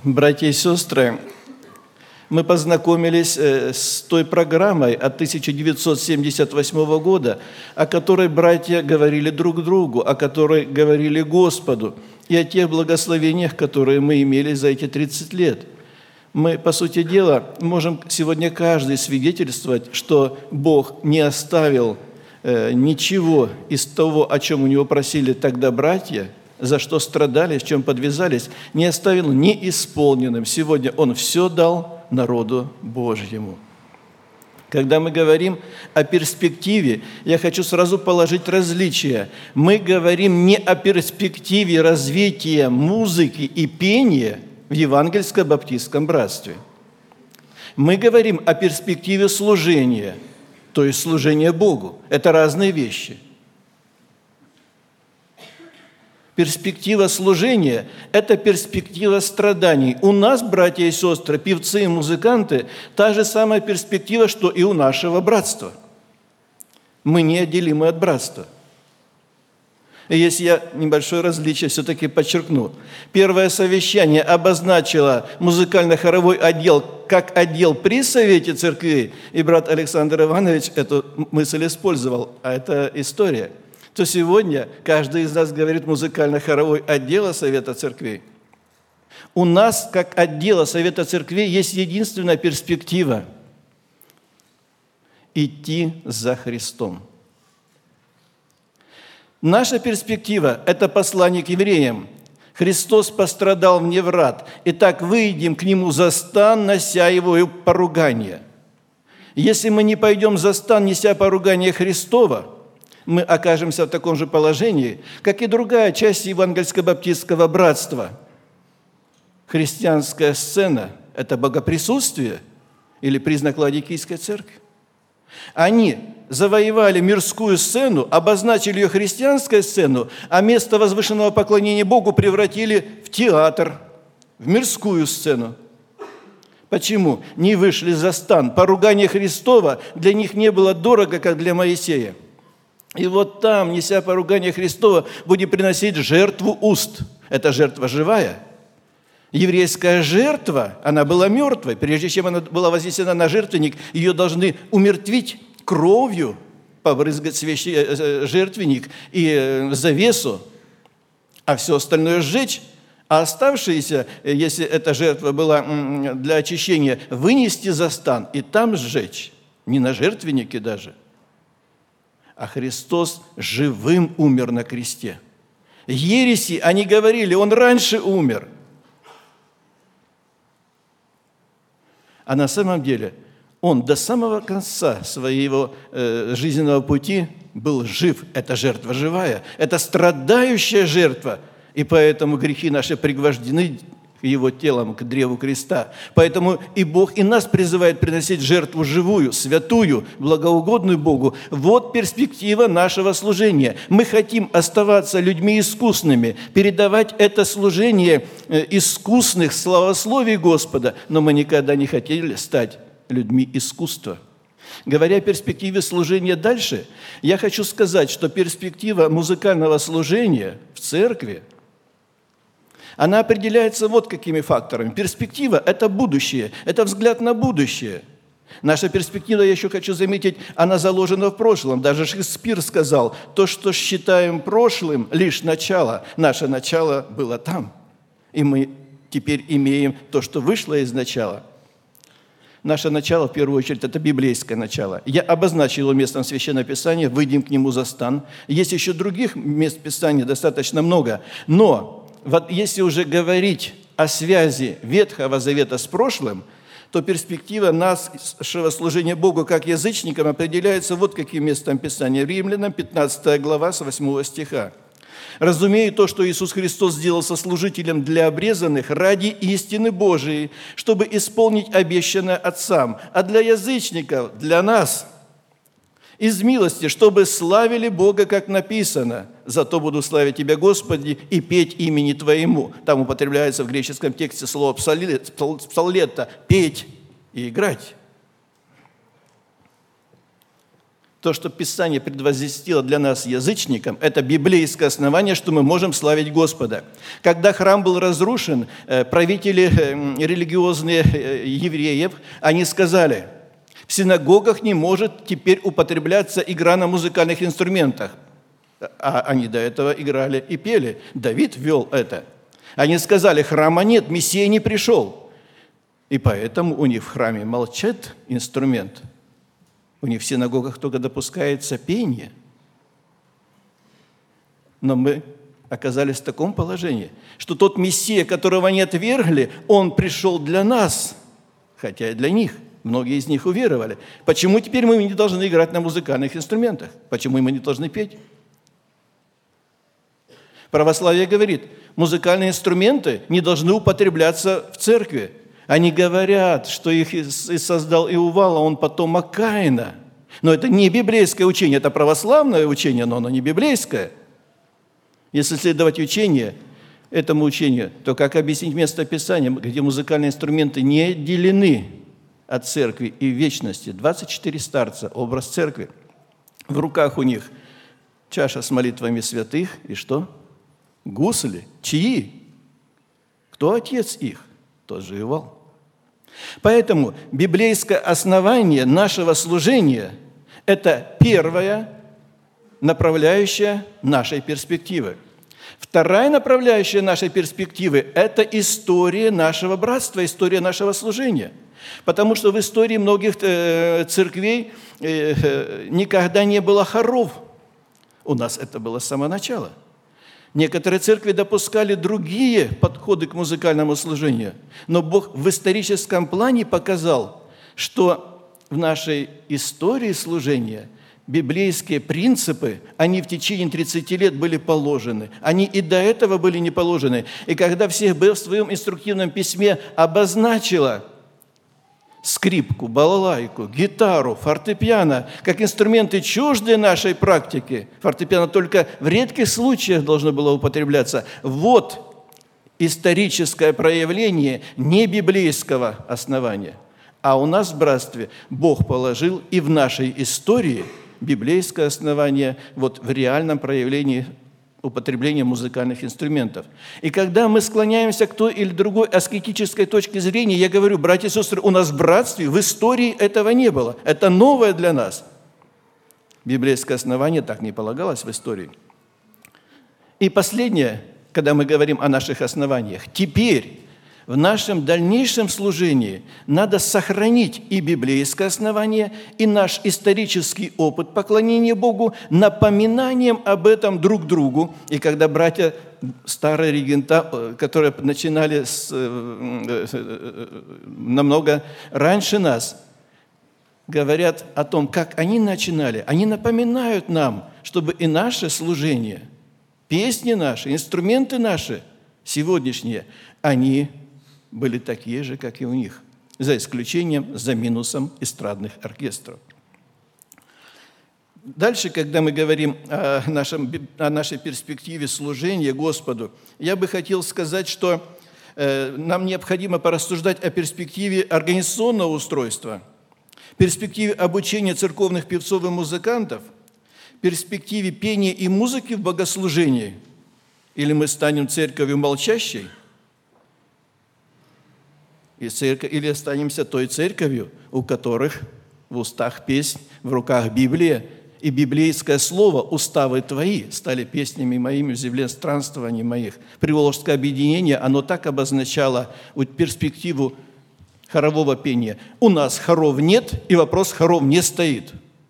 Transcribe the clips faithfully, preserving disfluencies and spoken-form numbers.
Братья и сестры, мы познакомились с той программой от тысяча девятьсот семьдесят восьмого года, о которой братья говорили друг другу, о которой говорили Господу, и о тех благословениях, которые мы имели за эти тридцать лет. Мы, по сути дела, можем сегодня каждый свидетельствовать, что Бог не оставил э, ничего из того, о чем у Него просили тогда братья, за что страдали, в чем подвязались, не оставил неисполненным. Сегодня Он все дал народу Божьему. Когда мы говорим о перспективе, я хочу сразу положить различия. Мы говорим не о перспективе развития музыки и пения в евангельско-баптистском братстве. Мы говорим о перспективе служения, то есть служения Богу. Это разные вещи. Перспектива служения – это перспектива страданий. У нас, братья и сестры, певцы и музыканты, та же самая перспектива, что и у нашего братства. Мы неотделимы от братства. И если я небольшое различие все-таки подчеркну. Первое совещание обозначило музыкально-хоровой отдел как отдел при Совете Церквей, и брат Александр Иванович эту мысль использовал, а это история. То сегодня каждый из нас говорит музыкально-хоровой отдела Совета Церквей. У нас, как отдела Совета Церквей, есть единственная перспектива – идти за Христом. Наша перспектива – это послание к евреям. Христос пострадал вне врат, итак, выйдем к Нему за стан, нося Его поругание. Если мы не пойдем за стан, неся поругание Христова, мы окажемся в таком же положении, как и другая часть евангельско-баптистского братства. Христианская сцена – это богоприсутствие или признак Ладикийской церкви. Они завоевали мирскую сцену, обозначили ее христианской сцену, а место возвышенного поклонения Богу превратили в театр, в мирскую сцену. Почему? Не вышли за стан. Поругание Христова для них не было дорого, как для Моисея. И вот там, неся поругание Христова, будем приносить жертву уст. Это жертва живая. Еврейская жертва, она была мертвой. Прежде чем она была вознесена на жертвенник, ее должны умертвить кровью, побрызгать священник, жертвенник и завесу, а все остальное сжечь. А оставшиеся, если эта жертва была для очищения, вынести за стан и там сжечь. Не на жертвеннике даже. А Христос живым умер на кресте. Ереси, они говорили, Он раньше умер. А на самом деле Он до самого конца своего э, жизненного пути был жив. Это жертва живая, это страдающая жертва. И поэтому грехи наши пригвождены Его телом к древу креста. Поэтому и Бог и нас призывает приносить жертву живую, святую, благоугодную Богу. Вот перспектива нашего служения. Мы хотим оставаться людьми искусными, передавать это служение искусных славословий Господа, но мы никогда не хотели стать людьми искусства. Говоря о перспективе служения дальше, я хочу сказать, что перспектива музыкального служения в церкви, она определяется вот какими факторами. Перспектива – это будущее, это взгляд на будущее. Наша перспектива, я еще хочу заметить, она заложена в прошлом. Даже Шекспир сказал, то, что считаем прошлым, лишь начало. Наше начало было там. И мы теперь имеем то, что вышло из начала. Наше начало, в первую очередь, это библейское начало. Я обозначил его местом Священного Писания, выйдем к нему за стан. Есть еще других мест Писания достаточно много. Но вот если уже говорить о связи Ветхого Завета с прошлым, то перспектива нашего служения Богу как язычникам определяется вот каким местом Писания. Римлянам, пятнадцатая глава, с восьмого стиха. «Разумею то, что Иисус Христос сделался служителем для обрезанных ради истины Божией, чтобы исполнить обещанное Отцам, а для язычников, для нас, из милости, чтобы славили Бога, как написано, зато буду славить Тебя, Господи, и петь имени Твоему». Там употребляется в греческом тексте слово «псаллета» – «петь» и «играть». то, что Писание предвозвестило для нас, язычникам, это библейское основание, что мы можем славить Господа. Когда храм был разрушен, правители религиозные евреев, они сказали, в синагогах не может теперь употребляться игра на музыкальных инструментах. А они до этого играли и пели. Давид ввел это. Они сказали, храма нет, Мессия не пришел. И поэтому у них в храме молчит инструмент. У них в синагогах только допускается пение. Но мы оказались в таком положении, что тот Мессия, которого они отвергли, он пришел для нас, хотя и для них. Многие из них уверовали. Почему теперь мы не должны играть на музыкальных инструментах? Почему мы не должны петь? Православие говорит, музыкальные инструменты не должны употребляться в церкви. Они говорят, что их создал Иувал, а он потомок Каина. Но это не библейское учение, это православное учение, но оно не библейское. Если следовать учению, этому учению, то как объяснить место Писания, где музыкальные инструменты не отделены от церкви и вечности? двадцать четыре старца, образ церкви. В руках у них чаша с молитвами святых и что? Гусли. Чьи? Кто отец их? Тот же Иувал. Поэтому библейское основание нашего служения – это первая направляющая нашей перспективы. Вторая направляющая нашей перспективы – это история нашего братства, история нашего служения. Потому что в истории многих церквей никогда не было хоров. У нас это было с самого начала. Некоторые церкви допускали другие подходы к музыкальному служению, но Бог в историческом плане показал, что в нашей истории служения библейские принципы, они в течение тридцати лет были положены, они и до этого были не положены. И когда всех Б в своем инструктивном письме обозначила скрипку, балалайку, гитару, фортепиано, как инструменты чуждые нашей практике. Фортепиано только в редких случаях должно было употребляться. Вот историческое проявление не библейского основания. А у нас в братстве Бог положил и в нашей истории библейское основание вот в реальном проявлении употребления музыкальных инструментов. И когда мы склоняемся к той или другой аскетической точке зрения, я говорю, братья и сестры, у нас в братстве, в истории этого не было. Это новое для нас. Библейское основание так не полагалось в истории. И последнее, когда мы говорим о наших основаниях, теперь в нашем дальнейшем служении надо сохранить и библейское основание, и наш исторический опыт поклонения Богу напоминанием об этом друг другу. И когда братья старые регента, которые начинали с, намного раньше нас, говорят о том, как они начинали, они напоминают нам, чтобы и наше служение, песни наши, инструменты наши сегодняшние, они были такие же, как и у них, за исключением, за минусом эстрадных оркестров. Дальше, когда мы говорим о, нашем, о нашей перспективе служения Господу, я бы хотел сказать, что э, нам необходимо порассуждать о перспективе организационного устройства, перспективе обучения церковных певцов и музыкантов, перспективе пения и музыки в богослужении. Или мы станем церковью молчащей, и церковь, или останемся той церковью, у которых в устах песнь, в руках Библия, и библейское слово «уставы твои» стали песнями моими в земле странствований моих. Приволжское объединение, оно так обозначало перспективу хорового пения. У нас хоров нет, и вопрос хоров не стоит.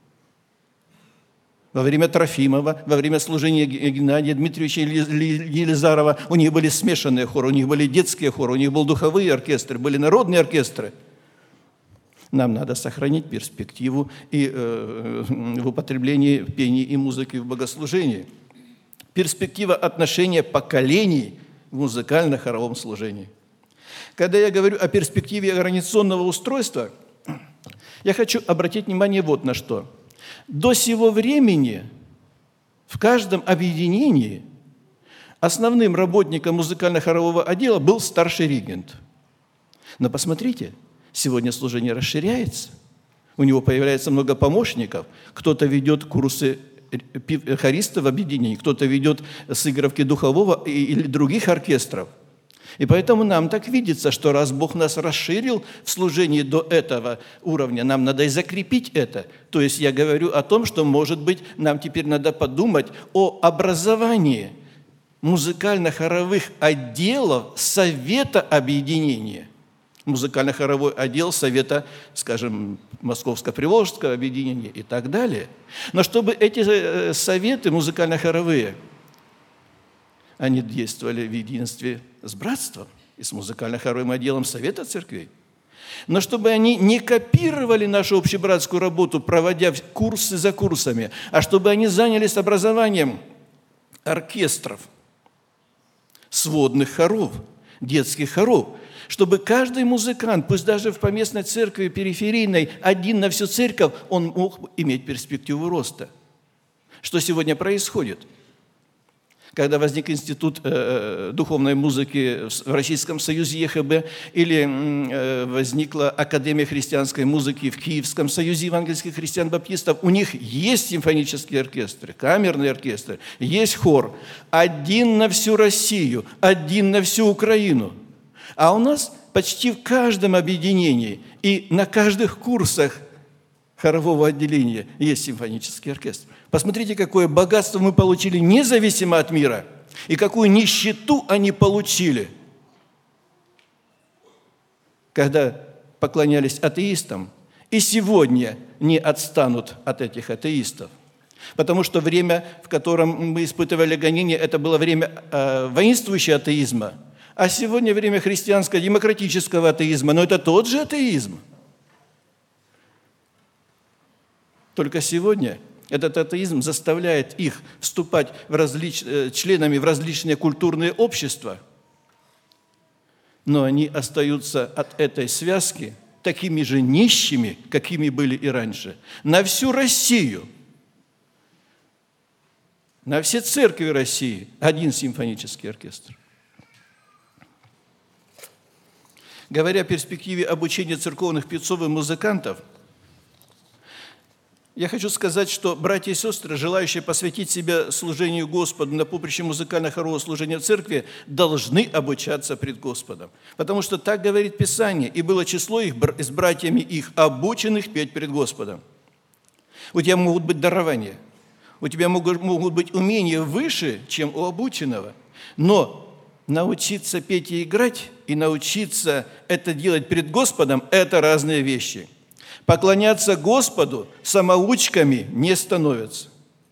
Во время Трофимова, во время служения Геннадия Дмитриевича Елизарова у них были смешанные хоры, у них были детские хоры, у них были духовые оркестры, были народные оркестры. Нам надо сохранить перспективу и э, в употреблении пения и музыки в богослужении. Перспектива отношения поколений в музыкально-хоровом служении. Когда я говорю о перспективе организационного устройства, я хочу обратить внимание вот на что. До сего времени в каждом объединении основным работником музыкально-хорового отдела был старший регент. Но посмотрите, сегодня служение расширяется. У него появляется много помощников. Кто-то ведет курсы хористов в объединении, кто-то ведет сыгровки духового или других оркестров. И поэтому нам так видится, что раз Бог нас расширил в служении до этого уровня, нам надо и закрепить это. То есть я говорю о том, что, может быть, нам теперь надо подумать о образовании музыкально-хоровых отделов Совета Объединения. Музыкально-хоровой отдел Совета, скажем, Московско-Приволжского объединения и так далее. Но чтобы эти советы музыкально-хоровые, они действовали в единстве с братством и с музыкально-хоровым отделом Совета Церквей. Но чтобы они не копировали нашу общебратскую работу, проводя курсы за курсами, а чтобы они занялись образованием оркестров, сводных хоров, детских хоров, чтобы каждый музыкант, пусть даже в поместной церкви периферийной, один на всю церковь, он мог иметь перспективу роста. Что сегодня происходит? Когда возник институт э, духовной музыки в Российском Союзе Е Х Б или э, возникла Академия христианской музыки в Киевском Союзе евангельских христиан-баптистов, у них есть симфонические оркестры, камерные оркестры, есть хор. Один на всю Россию, один на всю Украину. А у нас почти в каждом объединении и на каждых курсах хорового отделения есть симфонический оркестр. Посмотрите, какое богатство мы получили независимо от мира, и какую нищету они получили, когда поклонялись атеистам, и сегодня не отстанут от этих атеистов. Потому что время, в котором мы испытывали гонения, это было время э, воинствующего атеизма, а сегодня время христианско-демократического атеизма, но это тот же атеизм. Только сегодня этот атеизм заставляет их вступать в различ... членами в различные культурные общества, но они остаются от этой связки такими же нищими, какими были и раньше. На всю Россию, на все церкви России один симфонический оркестр. Говоря о перспективе обучения церковных певцов и музыкантов, я хочу сказать, что братья и сестры, желающие посвятить себя служению Господу на поприще музыкально-хорового служения в церкви, должны обучаться пред Господом. Потому что так говорит Писание, и было число их с братьями их, обученных петь пред Господом. У тебя могут быть дарования, у тебя могут, могут быть умения выше, чем у обученного, но научиться петь и играть, и научиться это делать пред Господом – это разные вещи. Поклоняться Господу самоучками не становятся.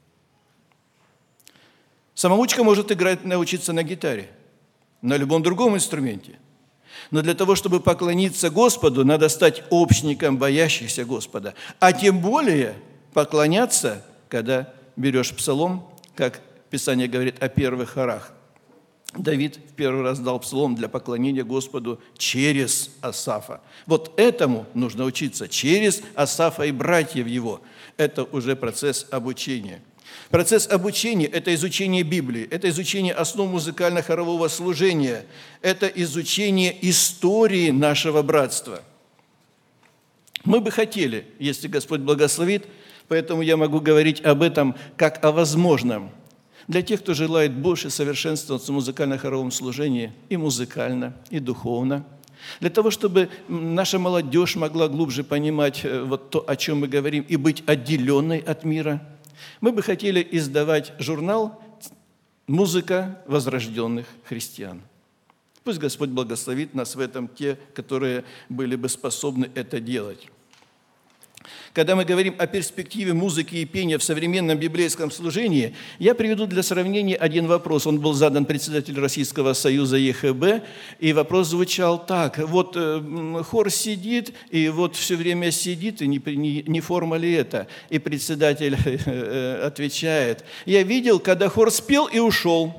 Самоучка может играть, научиться на гитаре, на любом другом инструменте. Но для того, чтобы поклониться Господу, надо стать общником боящихся Господа. А тем более поклоняться, когда берешь псалом, как Писание говорит о первых хорах. Давид в первый раз дал псалом для поклонения Господу через Асафа. Вот этому нужно учиться, через Асафа и братьев его. Это уже процесс обучения. Процесс обучения – это изучение Библии, это изучение основ музыкально-хорового служения, это изучение истории нашего братства. Мы бы хотели, если Господь благословит, поэтому я могу говорить об этом как о возможном. Для тех, кто желает больше совершенствоваться в музыкально-хоровом служении и музыкально, и духовно, для того, чтобы наша молодежь могла глубже понимать вот то, о чем мы говорим, и быть отделенной от мира, мы бы хотели издавать журнал «Музыка возрожденных христиан». Пусть Господь благословит нас в этом те, которые были бы способны это делать. Когда мы говорим о перспективе музыки и пения в современном библейском служении, я приведу для сравнения один вопрос. Он был задан председателю Российского Союза Е Х Б, и вопрос звучал так. Вот э, хор сидит, и вот все время сидит, и не, не, не форма ли это? И председатель э, отвечает, я видел, когда хор спел и ушел.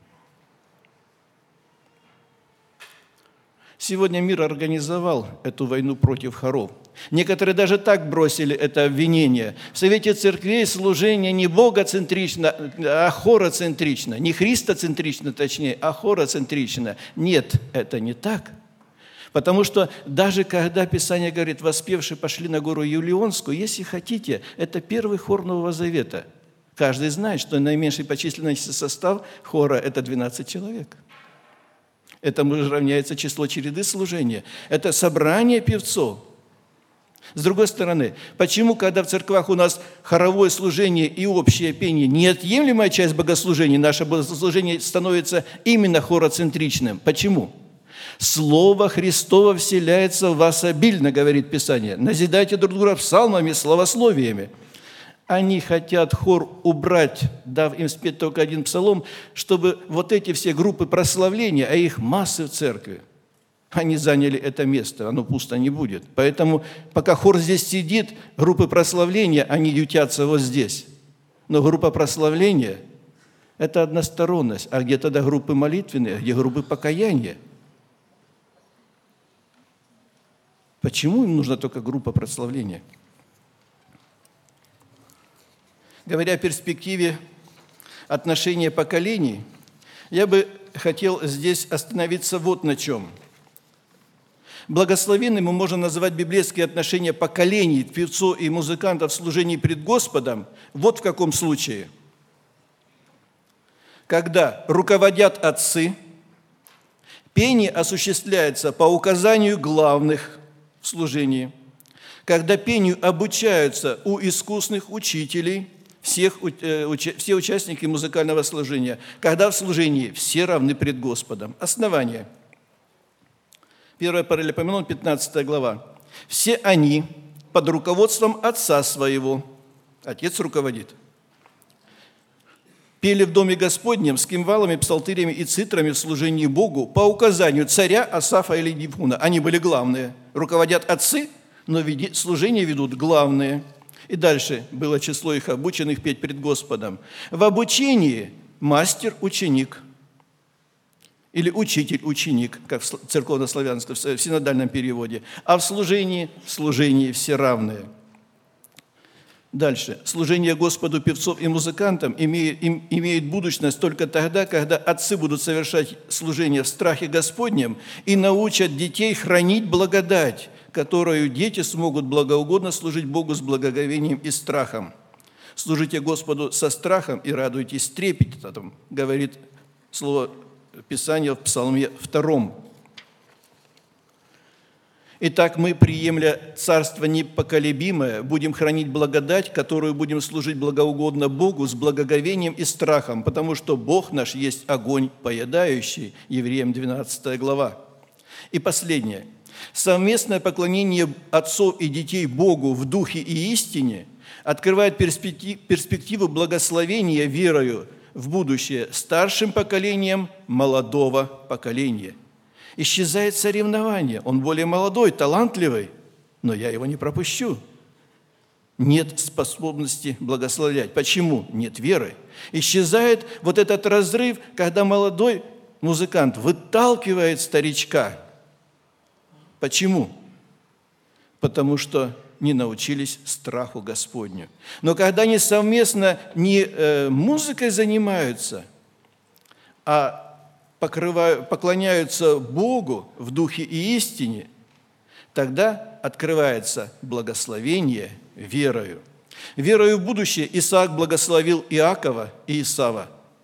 Сегодня мир организовал эту войну против хоров. Некоторые даже так бросили это обвинение. В Совете Церквей служение не богоцентрично, а хороцентрично. Не христоцентрично, точнее, а хороцентрично. Нет, это не так. Потому что даже когда Писание говорит, воспевшие пошли на гору Елеонскую, если хотите, это первый хор Нового Завета. Каждый знает, что наименьший по численности состав хора – это двенадцать человек. Этому же равняется число череды служения. Это собрание певцов. С другой стороны, почему, когда в церквах у нас хоровое служение и общее пение неотъемлемая часть богослужения, наше богослужение становится именно хороцентричным? Почему? «Слово Христово вселяется в вас обильно», говорит Писание. «Назидайте друг друга псалмами, славословиями». Они хотят хор убрать, дав им спеть только один псалом, чтобы вот эти все группы прославления, а их массы в церкви, они заняли это место, оно пусто не будет. Поэтому пока хор здесь сидит, группы прославления, они ютятся вот здесь. Но группа прославления – это односторонность. А где тогда группы молитвенные, где группы покаяния? Почему им нужна только группа прославления? Говоря о перспективе отношения поколений, я бы хотел здесь остановиться вот на чем. Благословенными можно назвать библейские отношения поколений певцов и музыкантов в служении пред Господом вот в каком случае. Когда руководят отцы, пение осуществляется по указанию главных в служении, когда пению обучаются у искусных учителей, всех, все участники музыкального служения, когда в служении все равны пред Господом. Основание. первое Паралипоменон, пятнадцатая глава. «Все они под руководством отца своего», отец руководит, «пели в доме Господнем с кимвалами, псалтырями и цитрами в служении Богу по указанию царя Асафа или Едифуна». Они были главные. Руководят отцы, но служение ведут главные. И дальше было число их обученных петь пред Господом. В обучении мастер-ученик или учитель-ученик, как в церковно-славянском, в синодальном переводе, а в служении, в служении все равные. Дальше. Служение Господу певцов и музыкантам имеет, им, имеет будущность только тогда, когда отцы будут совершать служение в страхе Господнем и научат детей хранить благодать, которую дети смогут благоугодно служить Богу с благоговением и страхом. «Служите Господу со страхом и радуйтесь трепетом», говорит слово Писания в Псалме втором. «Итак, мы, приемля царство непоколебимое, будем хранить благодать, которую будем служить благоугодно Богу с благоговением и страхом, потому что Бог наш есть огонь поедающий». Евреям двенадцатая глава. И последнее. Совместное поклонение отцов и детей Богу в духе и истине открывает перспективу благословения верою в будущее старшим поколением молодого поколения. Исчезает соревнование. Он более молодой, талантливый, но я его не пропущу. Нет способности благословлять. Почему? Нет веры. Исчезает вот этот разрыв, когда молодой музыкант выталкивает старичка. Почему? Потому что не научились страху Господню. Но когда они совместно не э, музыкой занимаются, а покрывают, поклоняются Богу в духе и истине, тогда открывается благословение верою. Верою в будущее Исаак благословил Иакова и Исава.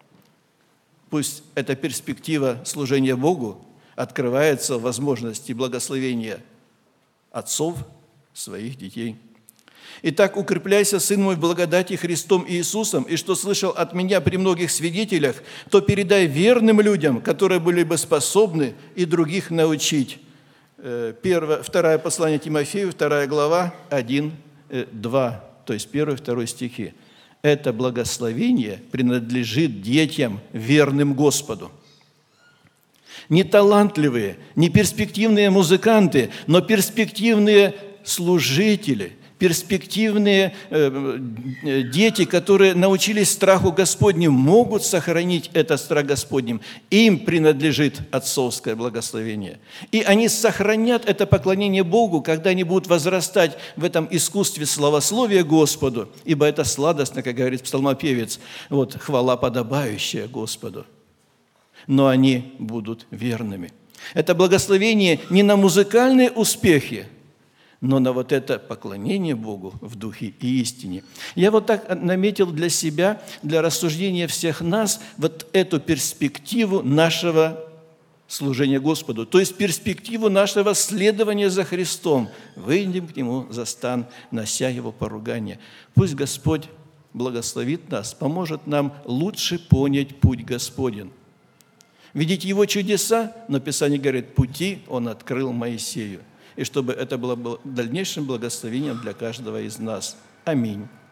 Пусть эта перспектива служения Богу открывается возможности благословения отцов своих детей. «Итак, укрепляйся, сын мой, в благодати Христом Иисусом, и что слышал от меня при многих свидетелях, то передай верным людям, которые были бы способны и других научить». Первое, второе послание Тимофею, вторая глава, один, два, то есть первый, второй стихи. Это благословение принадлежит детям, верным Господу. Не талантливые, не перспективные музыканты, но перспективные служители, перспективные э, дети, которые научились страху Господнему, могут сохранить этот страх Господним. Им принадлежит отцовское благословение. И они сохранят это поклонение Богу, когда они будут возрастать в этом искусстве славословия Господу, ибо это сладостно, как говорит псалмопевец, вот, хвала подобающая Господу. Но они будут верными. Это благословение не на музыкальные успехи, но на вот это поклонение Богу в духе и истине. Я вот так наметил для себя, для рассуждения всех нас, вот эту перспективу нашего служения Господу, то есть перспективу нашего следования за Христом. Выйдем к Нему за стан, нося Его поругание. Пусть Господь благословит нас, поможет нам лучше понять путь Господень. Видеть Его чудеса, но Писание говорит, пути Он открыл Моисею. И чтобы это было дальнейшим благословением для каждого из нас. Аминь.